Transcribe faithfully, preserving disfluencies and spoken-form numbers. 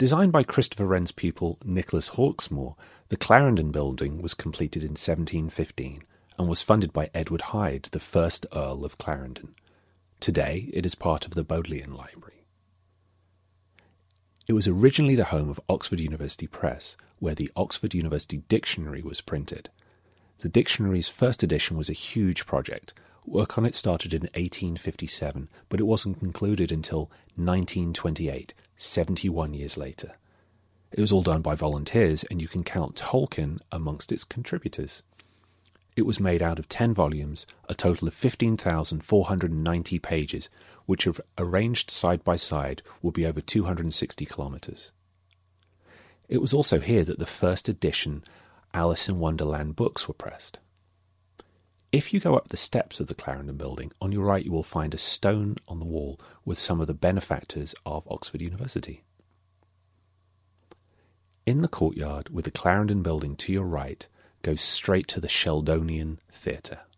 Designed by Christopher Wren's pupil Nicholas Hawksmoor, the Clarendon Building was completed in seventeen fifteen and was funded by Edward Hyde, the first Earl of Clarendon. Today it is part of the Bodleian Library. It was originally the home of Oxford University Press, where the Oxford University Dictionary was printed. The dictionary's first edition was a huge project. Work on it started in eighteen fifty-seven, but it wasn't concluded until nineteen twenty-eight, seventy-one years later. It was all done by volunteers, and you can count Tolkien amongst its contributors. It was made out of ten volumes, a total of fifteen thousand four hundred ninety pages, which, if arranged side by side, would be over two hundred sixty kilometres. It was also here that the first edition Alice in Wonderland books were pressed. If you go up the steps of the Clarendon Building, on your right you will find a stone on the wall with some of the benefactors of Oxford University. In the courtyard with the Clarendon Building to your right goes straight to the Sheldonian Theatre.